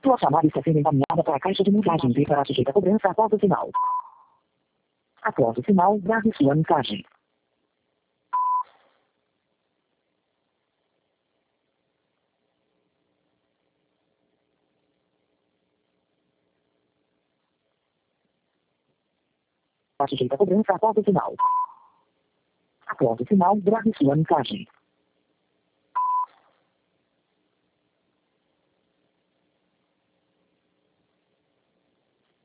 Sua chamada está sendo encaminhada para a caixa de mensagens e será sujeita a cobrança após o sinal. Após o sinal, grave sua mensagem. Está sujeita a cobrança após o sinal. Após o sinal, grave sua mensagem.